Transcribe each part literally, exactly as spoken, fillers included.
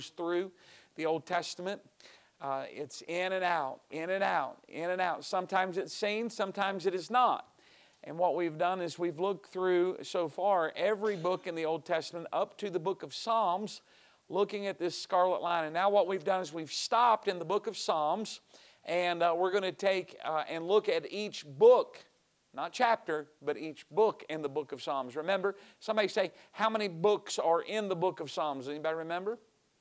through the Old Testament. Uh, it's in and out, in and out, in and out. Sometimes it's seen, sometimes it is not. And what we've done is we've looked through so far every book in the Old Testament up to the book of Psalms, looking at this scarlet line. And now what we've done is we've stopped in the book of Psalms, and uh, we're going to take uh, and look at each book, not chapter, but each book in the book of Psalms. Remember, somebody say, how many books are in the book of Psalms? Anybody remember?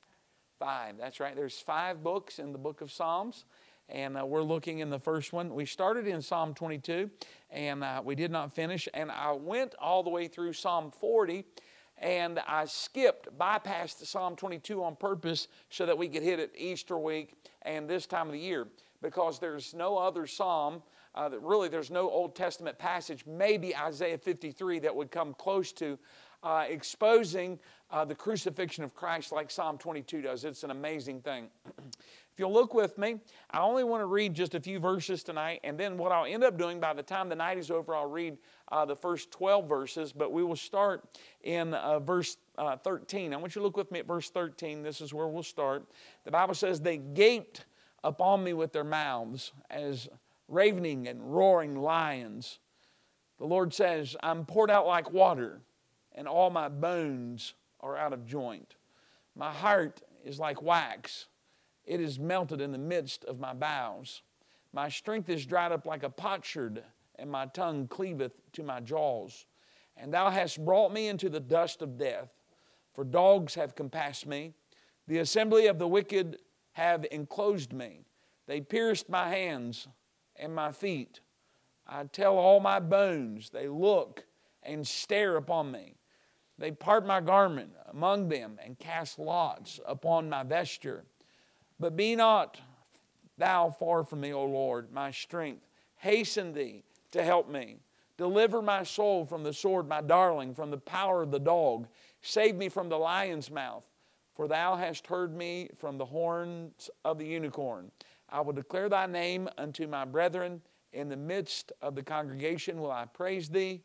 Five. That's right. There's five books in the book of Psalms. And uh, we're looking in the first one. We started in Psalm twenty-two, and uh, we did not finish. And I went all the way through Psalm forty, and I skipped, bypassed Psalm twenty-two on purpose so that we could hit it Easter week and this time of the year. Because there's no other psalm, uh, that really there's no Old Testament passage, maybe Isaiah fifty-three, that would come close to uh, exposing uh, the crucifixion of Christ like Psalm twenty-two does. It's an amazing thing. If you'll look with me, I only want to read just a few verses tonight, and then what I'll end up doing by the time the night is over, I'll read uh, the first twelve verses, but we will start in uh, verse uh, thirteen. I want you to look with me at verse thirteen. This is where we'll start. The Bible says, they gaped upon me with their mouths as ravening and roaring lions. The Lord says, I'm poured out like water, and all my bones are out of joint. My heart is like wax. It is melted in the midst of my bowels. My strength is dried up like a potsherd, and my tongue cleaveth to my jaws. And thou hast brought me into the dust of death, for dogs have compassed me. The assembly of the wicked have enclosed me. They pierced my hands and my feet. I tell all my bones, they look and stare upon me. They part my garment among them and cast lots upon my vesture. But be not thou far from me, O Lord, my strength. Hasten thee to help me. Deliver my soul from the sword, my darling, from the power of the dog. Save me from the lion's mouth. For thou hast heard me from the horns of the unicorn. I will declare thy name unto my brethren. In the midst of the congregation will I praise thee.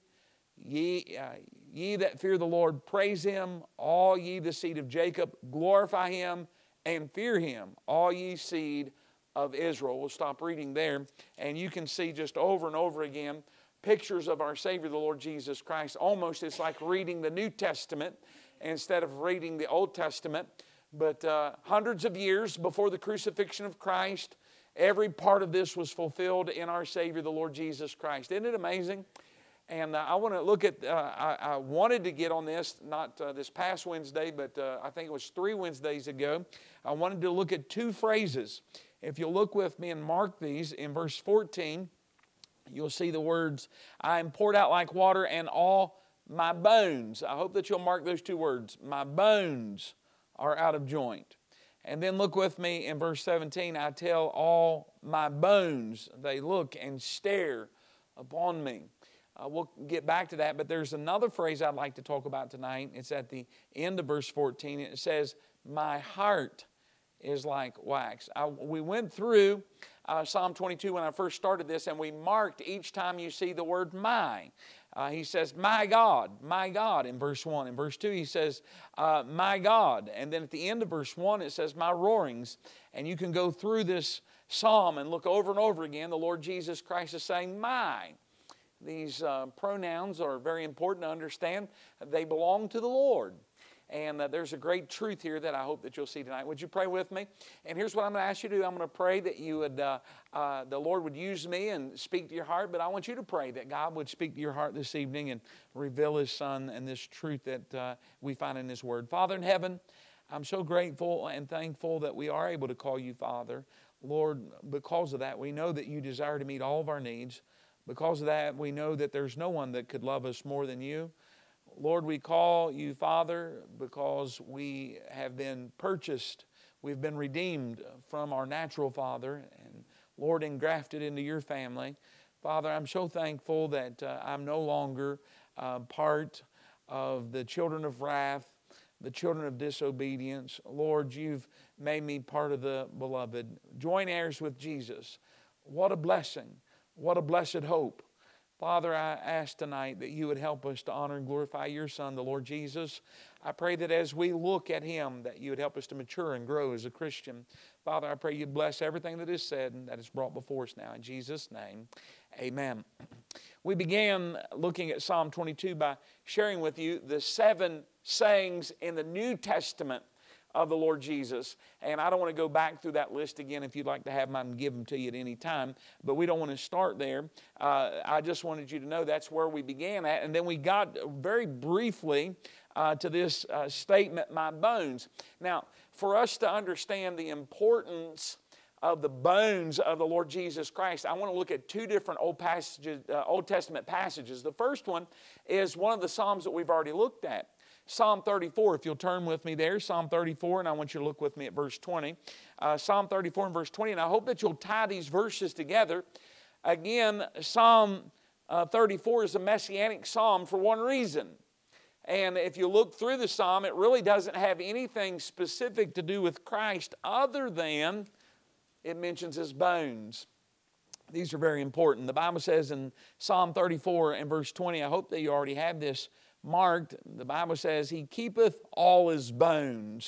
Ye, uh, ye that fear the Lord, praise him. All ye the seed of Jacob, glorify him and fear him, all ye seed of Israel. We'll stop reading there, and you can see just over and over again pictures of our Savior, the Lord Jesus Christ. Almost it's like reading the New Testament instead of reading the Old Testament. But uh, hundreds of years before the crucifixion of Christ, every part of this was fulfilled in our Savior, the Lord Jesus Christ. Isn't it amazing? And uh, I want to look at, uh, I, I wanted to get on this, not uh, this past Wednesday, but uh, I think it was three Wednesdays ago. I wanted to look at two phrases. If you'll look with me and mark these, in verse fourteen, you'll see the words, I am poured out like water and all my bones. I hope that you'll mark those two words. My bones are out of joint. And then look with me in verse seventeen, I tell all my bones, they look and stare upon me. Uh, we'll get back to that, but there's another phrase I'd like to talk about tonight. It's at the end of verse fourteen. It says, my heart is like wax. I, we went through uh, Psalm twenty-two when I first started this, and we marked each time you see the word my. Uh, he says, my God, my God, in verse one. In verse two, he says, uh, my God. And then at the end of verse one, it says, my roarings. And you can go through this psalm and look over and over again. The Lord Jesus Christ is saying, my. These uh, pronouns are very important to understand. They belong to the Lord. And uh, there's a great truth here that I hope that you'll see tonight. Would you pray with me? And here's what I'm going to ask you to do. I'm going to pray that you would, uh, uh, the Lord would use me and speak to your heart. But I want you to pray that God would speak to your heart this evening and reveal His Son and this truth that uh, we find in His Word. Father in heaven, I'm so grateful and thankful that we are able to call you Father. Lord, because of that, we know that you desire to meet all of our needs. Because of that, we know that there's no one that could love us more than you. Lord, we call you Father because we have been purchased. We've been redeemed from our natural father and, Lord, engrafted into your family. Father, I'm so thankful that uh, I'm no longer uh, part of the children of wrath, the children of disobedience. Lord, you've made me part of the beloved. Joint heirs with Jesus. What a blessing. What a blessed hope Father, I ask tonight that you would help us to honor and glorify your Son, the Lord Jesus. I pray that as we look at him, that you would help us to mature and grow as a Christian. Father, I pray you bless everything that is said and that is brought before us now. In Jesus' name, amen. We began looking at Psalm twenty-two by sharing with you the seven sayings in the New Testament of the Lord Jesus. And I don't want to go back through that list again. If you'd like to have mine, give them to you at any time. But we don't want to start there. Uh, I just wanted you to know that's where we began at. And then we got very briefly uh, to this uh, statement, my bones. Now, for us to understand the importance of the bones of the Lord Jesus Christ, I want to look at two different Old, passages, uh, Old Testament passages. The first one is one of the Psalms that we've already looked at. Psalm thirty-four, if you'll turn with me there, Psalm thirty-four, and I want you to look with me at verse twenty. Uh, Psalm thirty-four and verse twenty, and I hope that you'll tie these verses together. Again, Psalm uh, thirty-four is a messianic psalm for one reason. And if you look through the psalm, it really doesn't have anything specific to do with Christ other than it mentions his bones. These are very important. The Bible says in Psalm thirty-four and verse twenty, I hope that you already have this marked. The Bible says, he keepeth all his bones.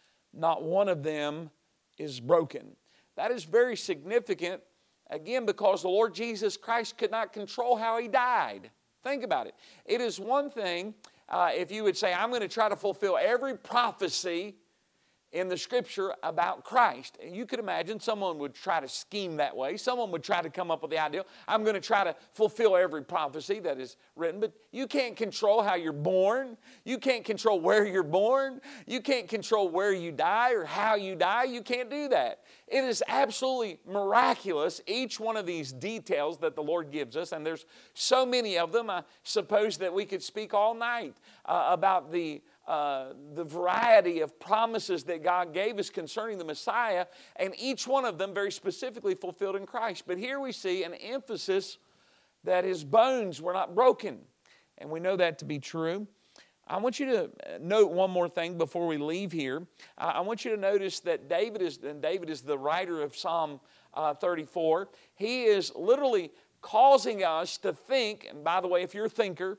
Not one of them is broken. That is very significant, again, because the Lord Jesus Christ could not control how he died. Think about it. It is one thing uh, if you would say, I'm going to try to fulfill every prophecy in the Scripture about Christ. And you could imagine someone would try to scheme that way. Someone would try to come up with the idea, I'm going to try to fulfill every prophecy that is written. But you can't control how you're born. You can't control where you're born. You can't control where you die or how you die. You can't do that. It is absolutely miraculous, each one of these details that the Lord gives us. And there's so many of them. I suppose that we could speak all night uh, about the Uh, the variety of promises that God gave us concerning the Messiah, and each one of them very specifically fulfilled in Christ. But here we see an emphasis that his bones were not broken, and we know that to be true. I want you to note one more thing before we leave here. Uh, I want you to notice that David is, and David is the writer of Psalm uh, thirty-four. He is literally causing us to think, and by the way, if you're a thinker,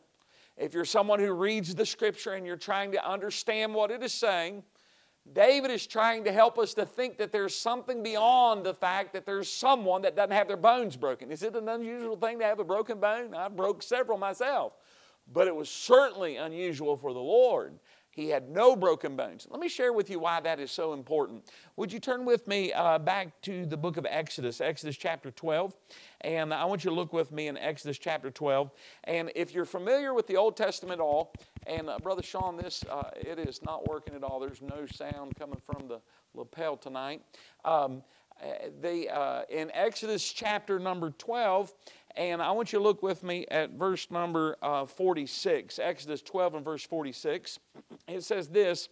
if you're someone who reads the Scripture and you're trying to understand what it is saying, David is trying to help us to think that there's something beyond the fact that there's someone that doesn't have their bones broken. Is it an unusual thing to have a broken bone? I broke several myself. But it was certainly unusual for the Lord. He had no broken bones. Let me share with you why that is so important. Would you turn with me uh, back to the book of Exodus, Exodus chapter twelve. And I want you to look with me in Exodus chapter twelve. And if you're familiar with the Old Testament at all, and uh, Brother Sean, this, uh, it is not working at all. There's no sound coming from the lapel tonight. Um, the, uh, in Exodus chapter number twelve, and I want you to look with me at verse number uh, forty-six. Exodus twelve and verse forty-six. It says this,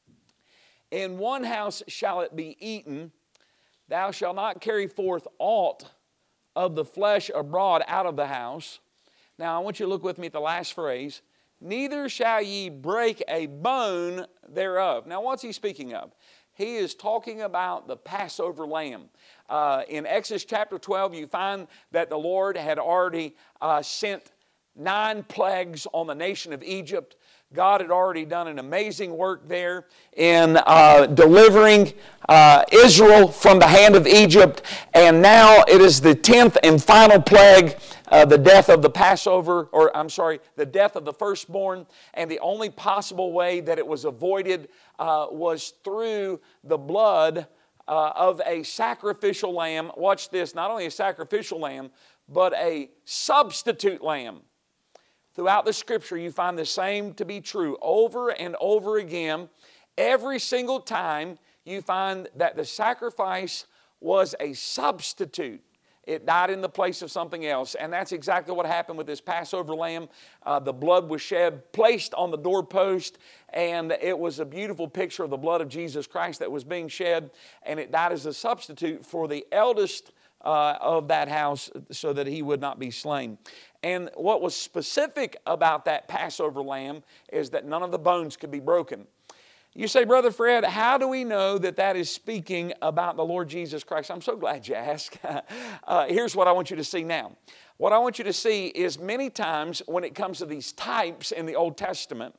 in one house shall it be eaten, thou shalt not carry forth aught of the flesh abroad out of the house. Now I want you to look with me at the last phrase. Neither shall ye break a bone thereof. Now what's he speaking of? He is talking about the Passover lamb. Uh, in Exodus chapter twelve, you find that the Lord had already uh, sent nine plagues on the nation of Egypt. God had already done an amazing work there in uh, delivering uh, Israel from the hand of Egypt. And now it is the tenth and final plague, uh, the death of the Passover, or I'm sorry, the death of the firstborn. And the only possible way that it was avoided uh, was through the blood uh, of a sacrificial lamb. Watch this, not only a sacrificial lamb, but a substitute lamb. Throughout the Scripture, you find the same to be true over and over again. Every single time, you find that the sacrifice was a substitute. It died in the place of something else. And that's exactly what happened with this Passover lamb. Uh, the blood was shed, placed on the doorpost, and it was a beautiful picture of the blood of Jesus Christ that was being shed. And it died as a substitute for the eldest uh, of that house so that he would not be slain. And what was specific about that Passover lamb is that none of the bones could be broken. You say, Brother Fred, how do we know that that is speaking about the Lord Jesus Christ? I'm so glad you asked. uh, here's what I want you to see now. what I want you to see is many times when it comes to these types in the Old Testament,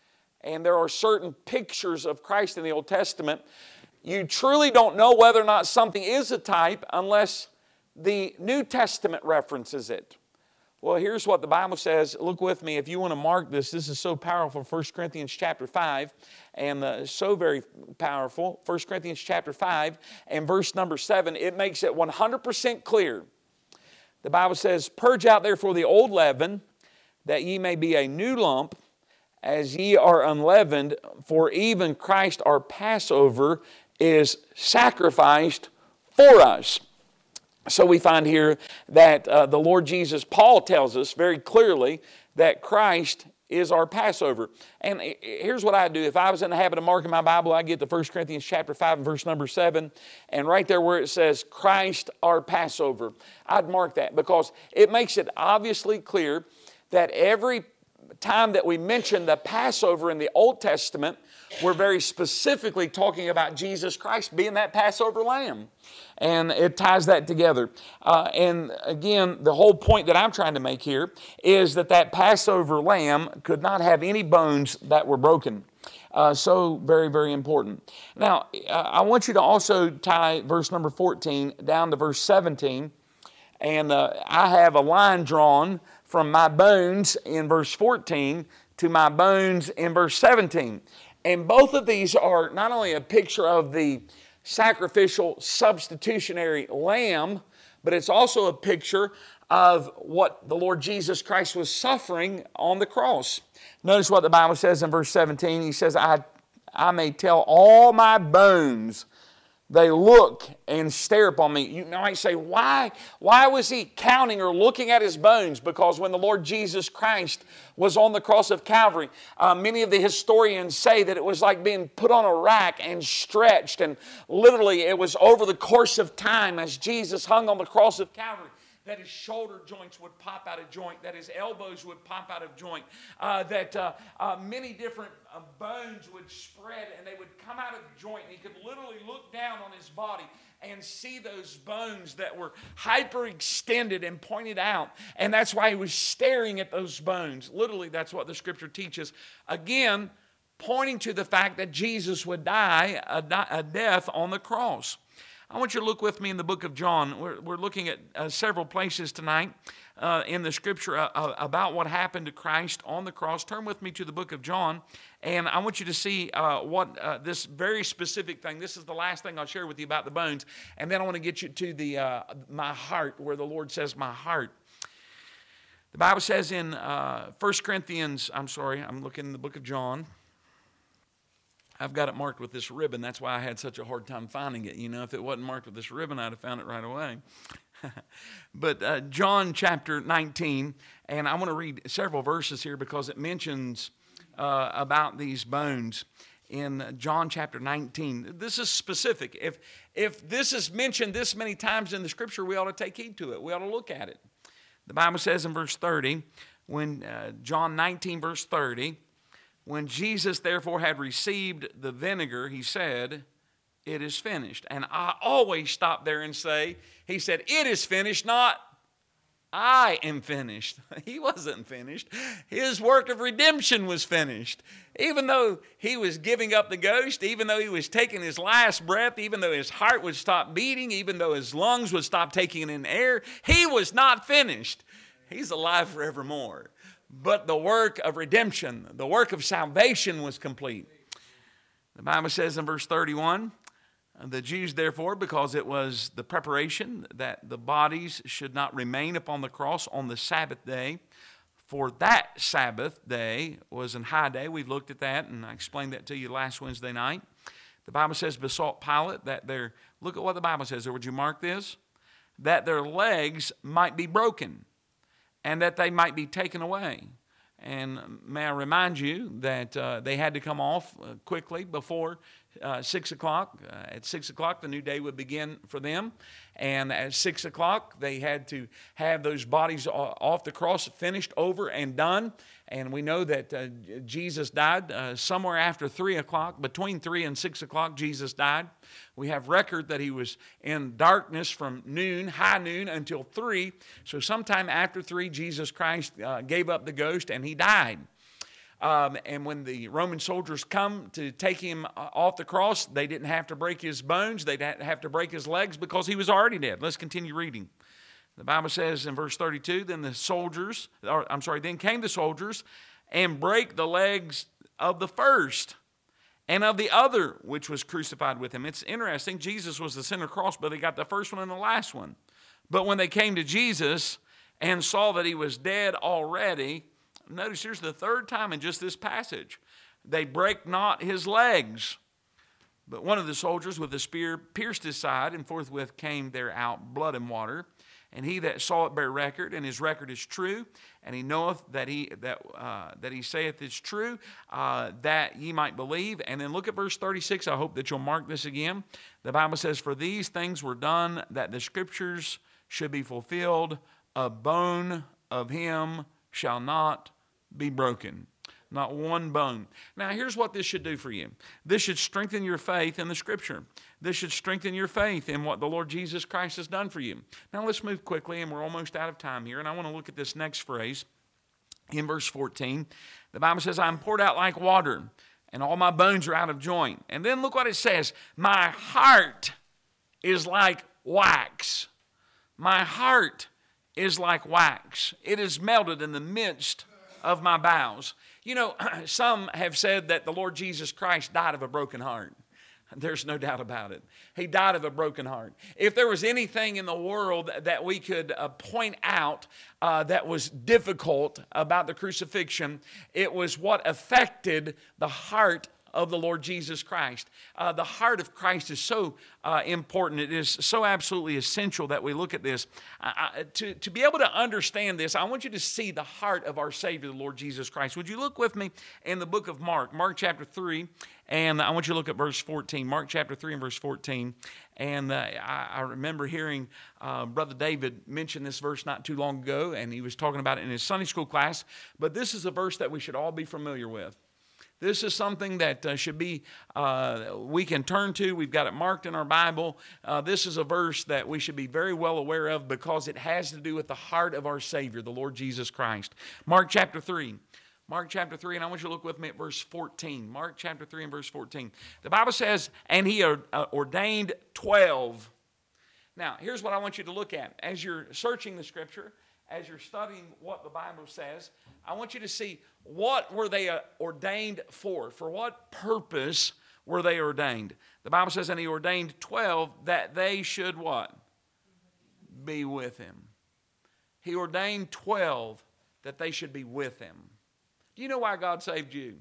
and there are certain pictures of Christ in the Old Testament, you truly don't know whether or not something is a type unless the New Testament references it. Well, here's what the Bible says. Look with me if you want to mark this. This is so powerful. First Corinthians chapter five, and uh, so very powerful. First Corinthians chapter five and verse number seven. It makes it one hundred percent clear. The Bible says, "Purge out therefore the old leaven, that ye may be a new lump, as ye are unleavened. For even Christ our Passover is sacrificed for us." So we find here that uh, the Lord Jesus, Paul tells us very clearly that Christ is our Passover. And here's what I do. If I was in the habit of marking my Bible, I'd get to First Corinthians chapter five and verse number seven. And right there where it says, Christ our Passover, I'd mark that because it makes it obviously clear that every time that we mention the Passover in the Old Testament, we're very specifically talking about Jesus Christ being that Passover lamb. And it ties that together. Uh, and again, the whole point that I'm trying to make here is that that Passover lamb could not have any bones that were broken. Uh, so very, very important. Now, uh, I want you to also tie verse number fourteen down to verse seventeen. And uh, I have a line drawn from my bones in verse fourteen to my bones in verse seventeen. And both of these are not only a picture of the sacrificial substitutionary lamb, but it's also a picture of what the Lord Jesus Christ was suffering on the cross. Notice what the Bible says in verse seventeen. He says, I, I may tell all my bones, they look and stare upon me. You might say, why? Why was he counting or looking at his bones? Because when the Lord Jesus Christ was on the cross of Calvary, uh, many of the historians say that it was like being put on a rack and stretched. And literally it was over the course of time as Jesus hung on the cross of Calvary, that his shoulder joints would pop out of joint, that his elbows would pop out of joint, uh, that uh, uh, many different uh, bones would spread and they would come out of joint. And he could literally look down on his body and see those bones that were hyperextended and pointed out. And that's why he was staring at those bones. Literally, that's what the Scripture teaches. Again, pointing to the fact that Jesus would die a, a death on the cross. I want you to look with me in the book of John. We're, we're looking at uh, several places tonight uh, in the Scripture uh, uh, about what happened to Christ on the cross. Turn with me to the book of John, and I want you to see uh, what uh, this very specific thing. This is the last thing I'll share with you about the bones, and then I want to get you to the uh, my heart, where the Lord says, my heart. The Bible says in uh, First Corinthians, I'm sorry, I'm looking in the book of John. I've got it marked with this ribbon. That's why I had such a hard time finding it. You know, if it wasn't marked with this ribbon, I'd have found it right away. But uh, John chapter nineteen, and I want to read several verses here because it mentions uh, about these bones in John chapter nineteen. This is specific. If, if this is mentioned this many times in the Scripture, we ought to take heed to it. We ought to look at it. The Bible says in verse thirty, when uh, John nineteen verse thirty, when Jesus therefore had received the vinegar, he said, it is finished. And I always stop there and say, he said, it is finished, not I am finished. He wasn't finished. His work of redemption was finished. Even though he was giving up the ghost, even though he was taking his last breath, even though his heart would stop beating, even though his lungs would stop taking in air, he was not finished. He's alive forevermore. But the work of redemption, the work of salvation was complete. The Bible says in verse thirty-one, the Jews therefore, because it was the preparation that the bodies should not remain upon the cross on the Sabbath day, for that Sabbath day was an high day. We've looked at that, and I explained that to you last Wednesday night. The Bible says, besought Pilate that their, look at what the Bible says there. Would you mark this? That their legs might be broken, and that they might be taken away. And may I remind you that uh, they had to come off uh, quickly before uh, six o'clock. Uh, at six o'clock, the new day would begin for them. And at six o'clock, they had to have those bodies off the cross, finished, over, and done. And we know that uh, Jesus died uh, somewhere after three o'clock. Between three and six o'clock, Jesus died. We have record that he was in darkness from noon, high noon, until three. So sometime after three, Jesus Christ uh, gave up the ghost and he died. Um, and when the Roman soldiers come to take him off the cross, they didn't have to break his bones. They didn't have to break his legs because he was already dead. Let's continue reading. The Bible says in verse thirty-two, then the soldiers, or I'm sorry, then came the soldiers and brake the legs of the first and of the other which was crucified with him. It's interesting. Jesus was the center cross, but they got the first one and the last one. But when they came to Jesus and saw that he was dead already, notice here's the third time in just this passage. They brake not his legs. But one of the soldiers with a spear pierced his side, and forthwith came there out blood and water. And he that saw it bare record, and his record is true, and he knoweth that he that uh, that he saith is true, uh, that ye might believe. And then look at verse thirty-six. I hope that you'll mark this again. The Bible says, for these things were done that the scriptures should be fulfilled. A bone of him shall not be broken. Not one bone. Now, here's what this should do for you. This should strengthen your faith in the Scripture. This should strengthen your faith in what the Lord Jesus Christ has done for you. Now, let's move quickly, and we're almost out of time here, and I want to look at this next phrase in verse fourteen. The Bible says, I am poured out like water, and all my bones are out of joint. And then look what it says. My heart is like wax. My heart is like wax. It is melted in the midst of my bowels. You know, some have said that the Lord Jesus Christ died of a broken heart. There's no doubt about it. He died of a broken heart. If there was anything in the world that we could uh, point out uh, that was difficult about the crucifixion, it was what affected the heart of the Lord Jesus Christ. Uh, the heart of Christ is so uh, important. It is so absolutely essential that we look at this. Uh, to, to be able to understand this, I want you to see the heart of our Savior, the Lord Jesus Christ. Would you look with me in the book of Mark, Mark chapter three, and I want you to look at verse fourteen. Mark chapter three and verse fourteen. And uh, I, I remember hearing uh, Brother David mention this verse not too long ago, and he was talking about it in his Sunday school class. But this is a verse that we should all be familiar with. This is something that uh, should be, uh, we can turn to. We've got it marked in our Bible. Uh, this is a verse that we should be very well aware of because it has to do with the heart of our Savior, the Lord Jesus Christ. Mark chapter three. Mark chapter three, and I want you to look with me at verse fourteen. Mark chapter three and verse fourteen. The Bible says, and he uh, ordained twelve. Now, here's what I want you to look at. As you're searching the Scripture, as you're studying what the Bible says, I want you to see what were they ordained for? For what purpose were they ordained? The Bible says, and he ordained twelve that they should what? Be with him. He ordained twelve that they should be with him. Do you know why God saved you?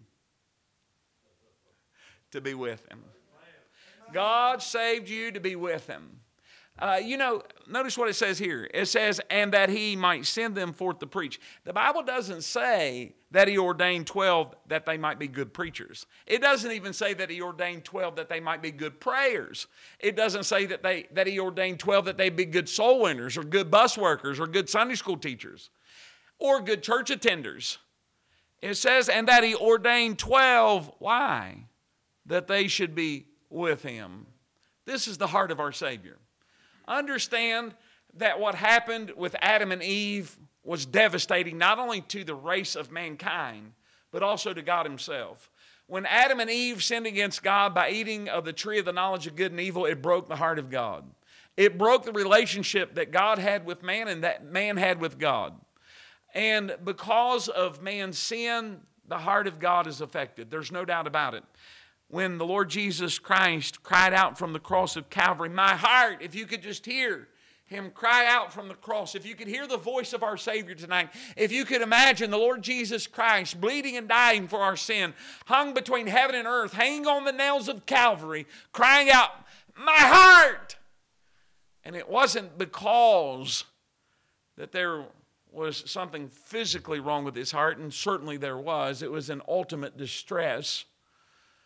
To be with him. God saved you to be with him. Uh, you know, notice what it says here. It says, and that he might send them forth to preach. The Bible doesn't say that he ordained twelve that they might be good preachers. It doesn't even say that he ordained twelve that they might be good prayers. It doesn't say that they that he ordained twelve that they be good soul winners or good bus workers or good Sunday school teachers or good church attenders. It says, and that he ordained twelve. Why? That they should be with him. This is the heart of our Savior. Understand that what happened with Adam and Eve was devastating not only to the race of mankind, but also to God himself. When Adam and Eve sinned against God by eating of the tree of the knowledge of good and evil, it broke the heart of God. It broke the relationship that God had with man and that man had with God. And because of man's sin, the heart of God is affected. There's no doubt about it. When the Lord Jesus Christ cried out from the cross of Calvary, my heart, if you could just hear him cry out from the cross, if you could hear the voice of our Savior tonight, if you could imagine the Lord Jesus Christ bleeding and dying for our sin, hung between heaven and earth, hanging on the nails of Calvary, crying out, my heart! And it wasn't because that there was something physically wrong with his heart, and certainly there was. It was an ultimate distress.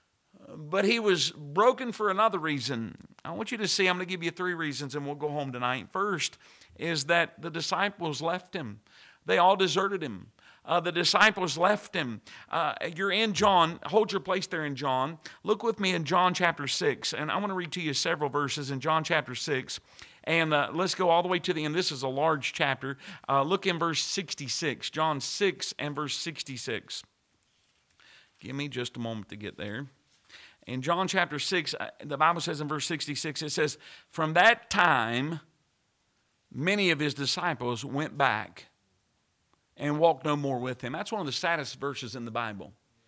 but he was broken for another reason. I want you to see, I'm going to give you three reasons and we'll go home tonight. First is that the disciples left him. They all deserted him. Uh, the disciples left him. Uh, you're in John. Hold your place there in John. Look with me in John chapter six. And I want to read to you several verses in John chapter six. And uh, let's go all the way to the end. This is a large chapter. Uh, look in verse sixty-six. John six and verse sixty-six. Give me just a moment to get there. In John chapter six, the Bible says in verse sixty-six, it says, "From that time, many of his disciples went back and walked no more with him." That's one of the saddest verses in the Bible.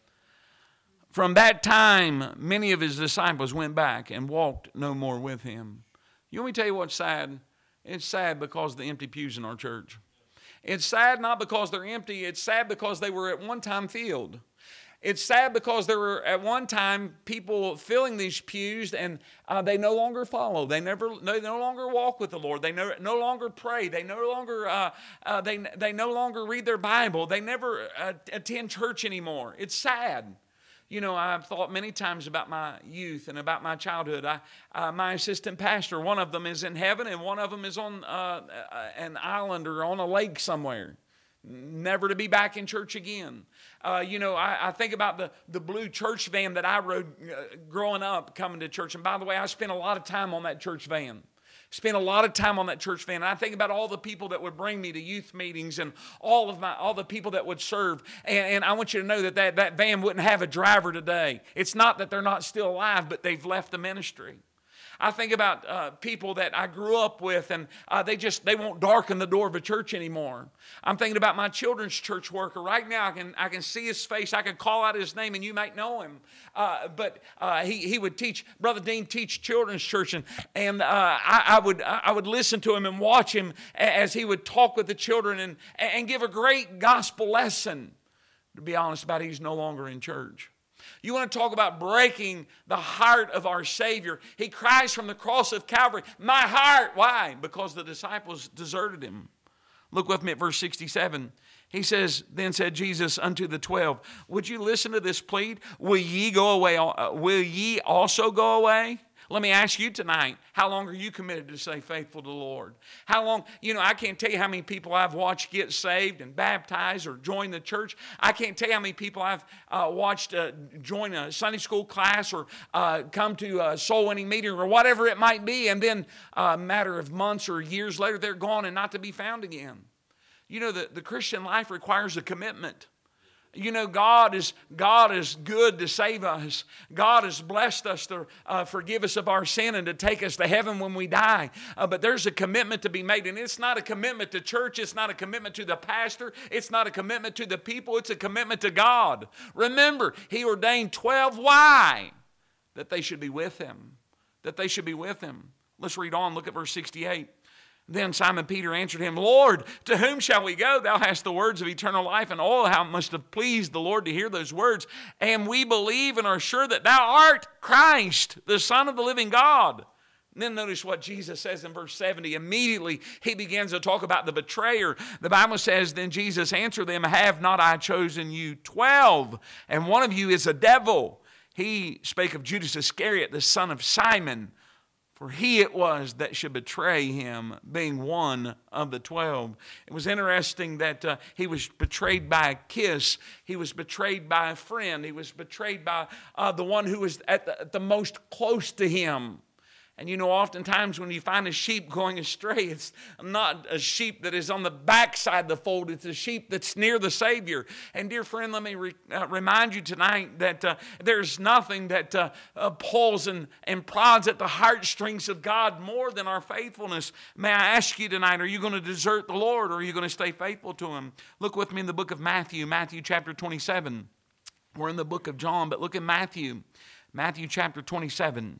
From that time, many of his disciples went back and walked no more with him. You want me to tell you what's sad? It's sad because of the empty pews in our church. It's sad not because they're empty. It's sad because they were at one time filled. It's sad because there were at one time people filling these pews and uh, they no longer follow. They never, they no longer walk with the Lord. They no, no longer pray. They no longer, uh, uh, they they no longer read their Bible. They never uh, attend church anymore. It's sad. You know, I've thought many times about my youth and about my childhood. I, uh, my assistant pastor, one of them is in heaven and one of them is on uh, an island or on a lake somewhere, never to be back in church again. Uh, you know, I, I think about the, the blue church van that I rode uh, growing up coming to church. And by the way, I spent a lot of time on that church van. Spent a lot of time on that church van. And I think about all the people that would bring me to youth meetings and all of my all the people that would serve. And, and I want you to know that, that that van wouldn't have a driver today. It's not that they're not still alive, but they've left the ministry. I think about uh, people that I grew up with, and uh, they just, they won't darken the door of a church anymore. I'm thinking about my children's church worker. Right now, I can I can see his face. I can call out his name, and you might know him. Uh, but uh, he he would teach, Brother Dean teach children's church, and, and uh, I, I would I would listen to him and watch him as he would talk with the children and, and give a great gospel lesson. To be honest about it, he's no longer in church. You want to talk about breaking the heart of our Savior. He cries from the cross of Calvary, "My heart." Why? Because the disciples deserted him. Look with me at verse sixty-seven. He says, "Then said Jesus unto the twelve, would you listen to this plea? Will ye go away? Uh, will ye also go away?" Let me ask you tonight, how long are you committed to stay faithful to the Lord? How long, you know, I can't tell you how many people I've watched get saved and baptized or join the church. I can't tell you how many people I've uh, watched uh, join a Sunday school class or uh, come to a soul winning meeting or whatever it might be, and then uh, a matter of months or years later, they're gone and not to be found again. You know, the, the Christian life requires a commitment. You know, God is God is good to save us. God has blessed us to uh, forgive us of our sin and to take us to heaven when we die. Uh, but there's a commitment to be made. And it's not a commitment to church. It's not a commitment to the pastor. It's not a commitment to the people. It's a commitment to God. Remember, He ordained twelve. Why? That they should be with Him. That they should be with Him. Let's read on. Look at verse sixty-eight. Then Simon Peter answered him, "Lord, to whom shall we go? Thou hast the words of eternal life, and oh, how it must have pleased the Lord to hear those words. And we believe and are sure that thou art Christ, the Son of the living God." And then notice what Jesus says in verse seventy. Immediately he begins to talk about the betrayer. The Bible says, "Then Jesus answered them, Have not I chosen you twelve? And one of you is a devil." He spake of Judas Iscariot, the son of Simon. For he it was that should betray him, being one of the twelve. It was interesting that uh, he was betrayed by a kiss. He was betrayed by a friend. He was betrayed by uh, the one who was at the, at the most close to him. And you know, oftentimes when you find a sheep going astray, it's not a sheep that is on the backside of the fold. It's a sheep that's near the Savior. And dear friend, let me re, uh, remind you tonight that uh, there's nothing that uh, uh, pulls and, and prods at the heartstrings of God more than our faithfulness. May I ask you tonight, are you going to desert the Lord or are you going to stay faithful to Him? Look with me in the book of Matthew, Matthew chapter twenty-seven. We're in the book of John, but look at Matthew, Matthew chapter twenty-seven.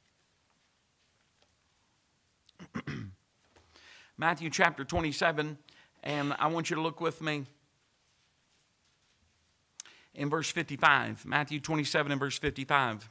Matthew chapter twenty-seven, and I want you to look with me in verse fifty-five. Matthew twenty-seven and verse fifty-five.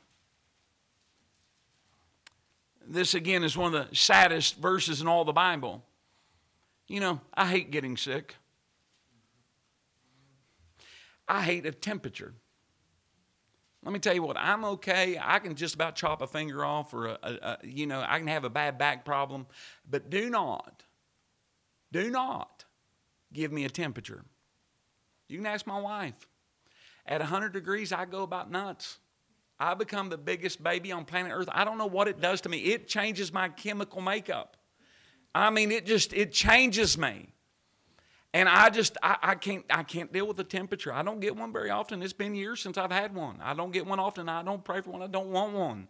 This again is one of the saddest verses in all the Bible. You know, I hate getting sick. I hate a temperature. Let me tell you what, I'm okay. I can just about chop a finger off, or, a, a, a, you know, I can have a bad back problem. But do not, do not give me a temperature. You can ask my wife. At one hundred degrees, I go about nuts. I become the biggest baby on planet Earth. I don't know what it does to me. It changes my chemical makeup. I mean, it just, it changes me. And I just, I, I can't I can't deal with the temperature. I don't get one very often. It's been years since I've had one. I don't get one often. I don't pray for one. I don't want one.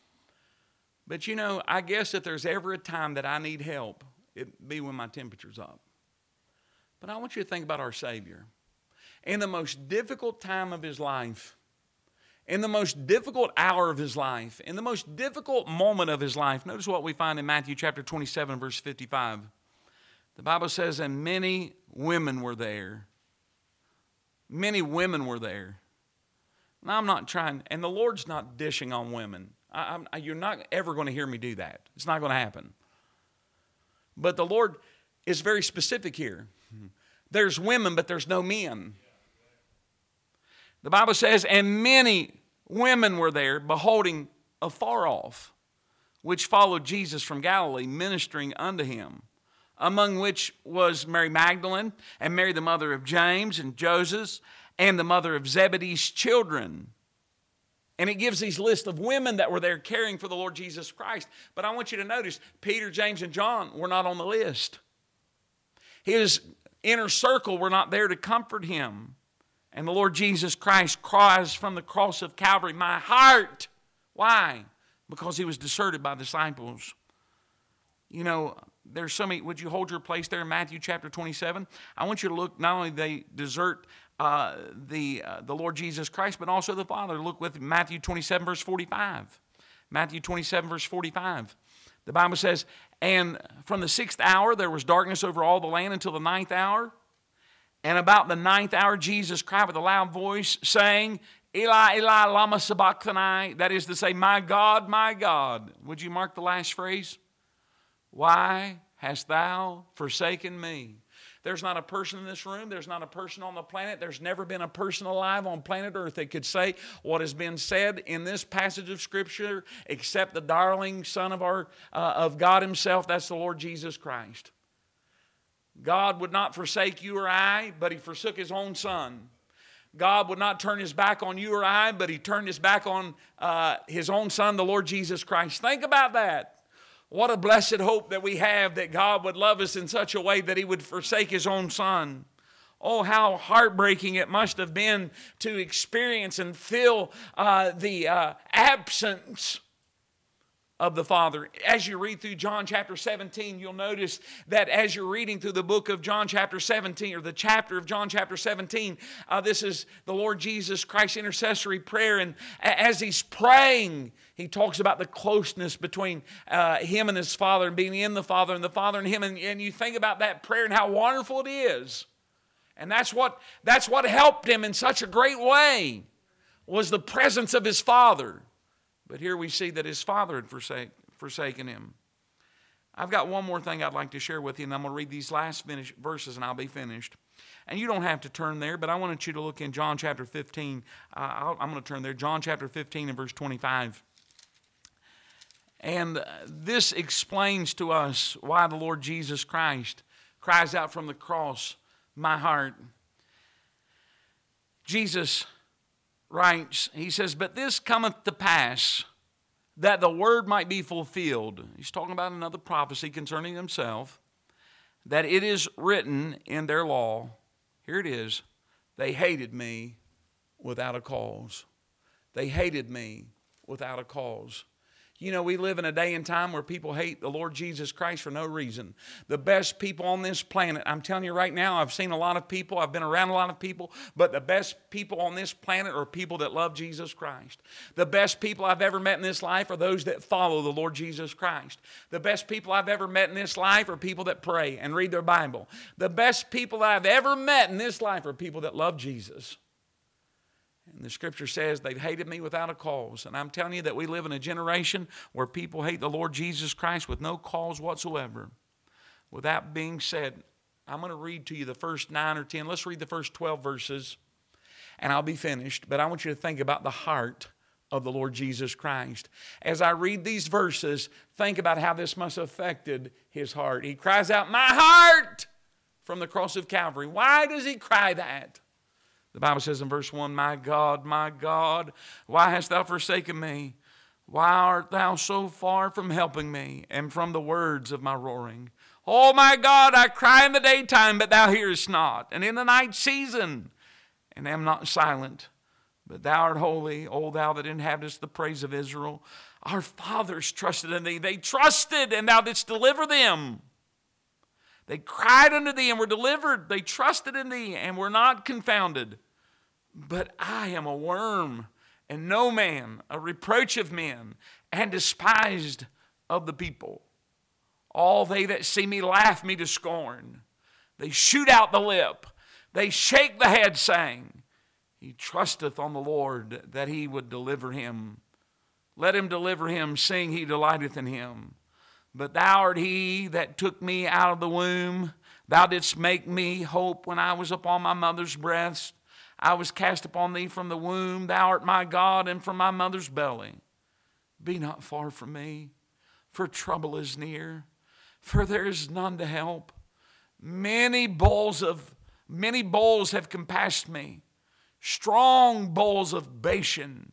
But you know, I guess if there's ever a time that I need help, it'd be when my temperature's up. But I want you to think about our Savior. In the most difficult time of his life, in the most difficult hour of his life, in the most difficult moment of his life, notice what we find in Matthew chapter twenty-seven, verse fifty-five. The Bible says, and many women were there. Many women were there. Now, I'm not trying, and the Lord's not dishing on women. I, I, you're not ever going to hear me do that. It's not going to happen. But the Lord is very specific here. There's women, but there's no men. The Bible says, and many women were there, beholding afar off, which followed Jesus from Galilee, ministering unto him. Among which was Mary Magdalene, and Mary the mother of James and Joseph, and the mother of Zebedee's children. And it gives these list of women that were there caring for the Lord Jesus Christ. But I want you to notice, Peter, James, and John were not on the list. His inner circle were not there to comfort him. And the Lord Jesus Christ cries from the cross of Calvary, my heart. Why? Because he was deserted by disciples. You know, there's so many, would you hold your place there in Matthew chapter twenty-seven? I want you to look, not only they desert uh, the, uh, the Lord Jesus Christ, but also the Father. Look with Matthew twenty-seven, verse forty-five. Matthew twenty-seven, verse forty-five. The Bible says, and from the sixth hour there was darkness over all the land until the ninth hour. And about the ninth hour Jesus cried with a loud voice, saying, Eli, Eli, lama sabachthani. That is to say, my God, my God. Would you mark the last phrase? Why hast thou forsaken me? There's not a person in this room, there's not a person on the planet, there's never been a person alive on planet Earth that could say what has been said in this passage of Scripture except the darling Son of, our, uh, of God himself, that's the Lord Jesus Christ. God would not forsake you or I, but he forsook his own Son. God would not turn his back on you or I, but he turned his back on uh, his own Son, the Lord Jesus Christ. Think about that. What a blessed hope that we have that God would love us in such a way that he would forsake his own Son. Oh, how heartbreaking it must have been to experience and feel uh, the uh, absence of the Father. As you read through John chapter seventeen, you'll notice that as you're reading through the book of John chapter seventeen, or the chapter of John chapter seventeen, uh, this is the Lord Jesus Christ's intercessory prayer. And as he's praying, he talks about the closeness between uh, him and his Father, and being in the Father and the Father and him. And, and you think about that prayer and how wonderful it is. And that's what, that's what helped him in such a great way, was the presence of his Father. But here we see that his Father had forsake, forsaken him. I've got one more thing I'd like to share with you, and I'm going to read these last finish, verses and I'll be finished. And you don't have to turn there, but I wanted you to look in John chapter fifteen. Uh, I'll, I'm going to turn there. John chapter fifteen and verse twenty-five. And this explains to us why the Lord Jesus Christ cries out from the cross, my heart. Jesus writes, he says, but this cometh to pass, that the word might be fulfilled. He's talking about another prophecy concerning himself, that it is written in their law, here it is, they hated me without a cause. They hated me without a cause. You know, we live in a day and time where people hate the Lord Jesus Christ for no reason. The best people on this planet, I'm telling you right now, I've seen a lot of people, I've been around a lot of people, but the best people on this planet are people that love Jesus Christ. The best people I've ever met in this life are those that follow the Lord Jesus Christ. The best people I've ever met in this life are people that pray and read their Bible. The best people I've ever met in this life are people that love Jesus. And the Scripture says they've hated me without a cause. And I'm telling you that we live in a generation where people hate the Lord Jesus Christ with no cause whatsoever. With that being said, I'm going to read to you the first nine or ten. Let's read the first twelve verses. and I'll be finished. But I want you to think about the heart of the Lord Jesus Christ. As I read these verses, think about how this must have affected his heart. He cries out, "My heart!" from the cross of Calvary. Why does he cry that? The Bible says in verse one, "My God, my God, why hast thou forsaken me? Why art thou so far from helping me and from the words of my roaring? Oh my God, I cry in the daytime, but thou hearest not, and in the night season, and am not silent. But thou art holy, O thou that inhabitest the praise of Israel. Our fathers trusted in thee. They trusted, and thou didst deliver them. They cried unto thee and were delivered. They trusted in thee and were not confounded. But I am a worm, and no man, a reproach of men, and despised of the people. All they that see me laugh me to scorn. They shoot out the lip. They shake the head, saying, He trusteth on the Lord that he would deliver him. Let him deliver him, seeing he delighteth in him. But thou art he that took me out of the womb. Thou didst make me hope when I was upon my mother's breast. I was cast upon thee from the womb. Thou art my God, and from my mother's belly. Be not far from me, for trouble is near, for there is none to help. Many bulls of many bulls have compassed me. Strong bulls of Bashan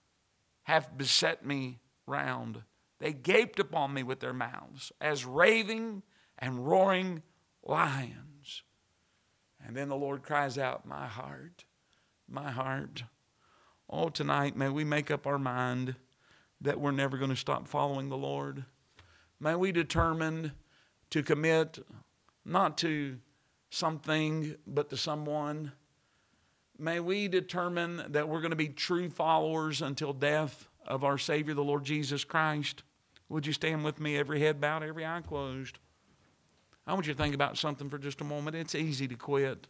have beset me round. They gaped upon me with their mouths as raving and roaring lions. And then the Lord cries out, my heart, my heart. Oh, tonight may we make up our mind that we're never going to stop following the Lord. May we determine to commit not to something but to someone. May we determine that we're going to be true followers until death of our Savior, the Lord Jesus Christ. Would you stand with me, every head bowed, every eye closed? I want you to think about something for just a moment. It's easy to quit.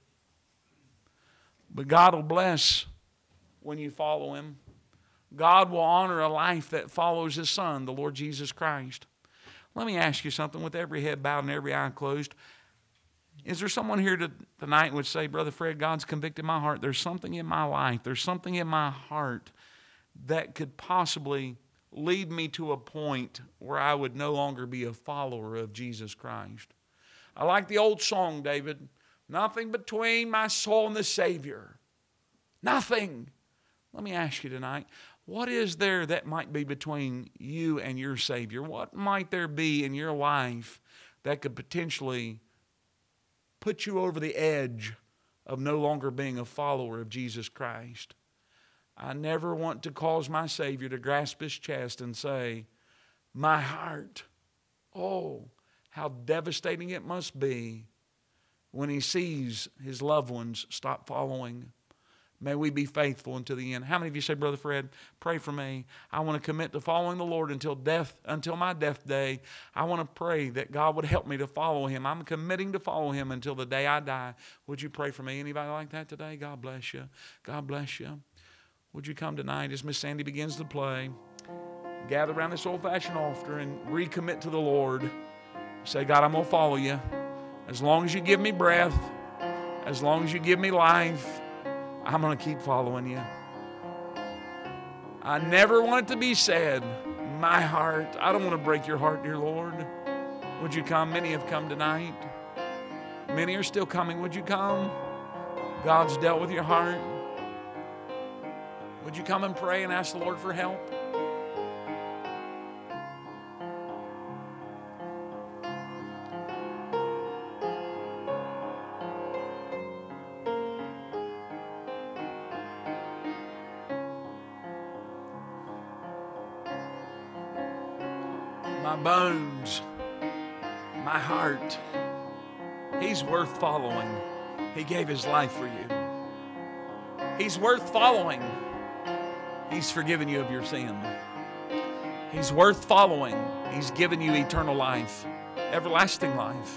But God will bless when you follow Him. God will honor a life that follows His Son, the Lord Jesus Christ. Let me ask you something with every head bowed and every eye closed. Is there someone here tonight who would say, Brother Fred, God's convicted my heart. There's something in my life, there's something in my heart that could possibly lead me to a point where I would no longer be a follower of Jesus Christ. I like the old song, David. Nothing between my soul and the Savior. Nothing. Let me ask you tonight, what is there that might be between you and your Savior? What might there be in your life that could potentially put you over the edge of no longer being a follower of Jesus Christ? I never want to cause my Savior to grasp His chest and say, my heart. Oh, how devastating it must be when He sees His loved ones stop following. May we be faithful until the end. How many of you say, Brother Fred, pray for me. I want to commit to following the Lord until death, until my death day. I want to pray that God would help me to follow Him. I'm committing to follow Him until the day I die. Would you pray for me? Anybody like that today? God bless you. God bless you. Would you come tonight as Miss Sandy begins to play? Gather around this old-fashioned altar and recommit to the Lord. Say, God, I'm going to follow you. As long as you give me breath, as long as you give me life, I'm going to keep following you. I never want it to be said, my heart. I don't want to break your heart, dear Lord. Would you come? Many have come tonight. Many are still coming. Would you come? God's dealt with your heart. Would you come and pray and ask the Lord for help? My bones, my heart, He's worth following. He gave His life for you. He's worth following. He's forgiven you of your sin. He's worth following. He's given you eternal life, everlasting life.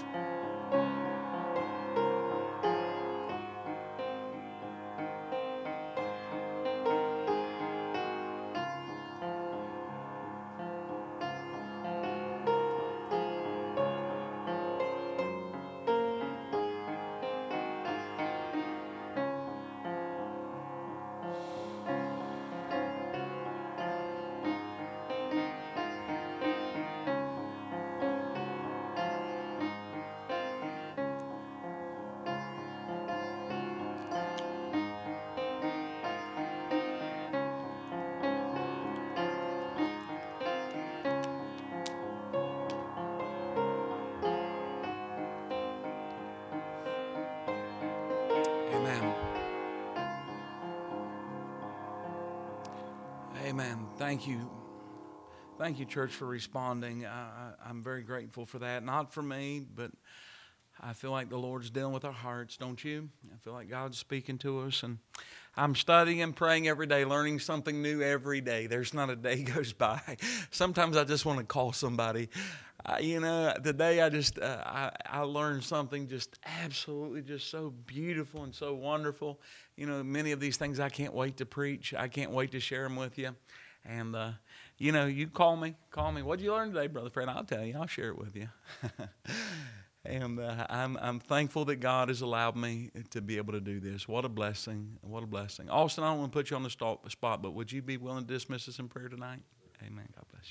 Thank you. Thank you, church, for responding. I, I, I'm very grateful for that. Not for me, but I feel like the Lord's dealing with our hearts, don't you? I feel like God's speaking to us. And I'm studying and praying every day, learning something new every day. There's not a day goes by. Sometimes I just want to call somebody. Uh, you know, today I just, uh, I, I learned something just absolutely just so beautiful and so wonderful. You know, many of these things I can't wait to preach. I can't wait to share them with you. And, uh, you know, you call me, call me. What did you learn today, Brother Fred? I'll tell you. I'll share it with you. And uh, I'm I'm thankful that God has allowed me to be able to do this. What a blessing. What a blessing. Austin, I don't want to put you on the spot, but would you be willing to dismiss us in prayer tonight? Amen. God bless you.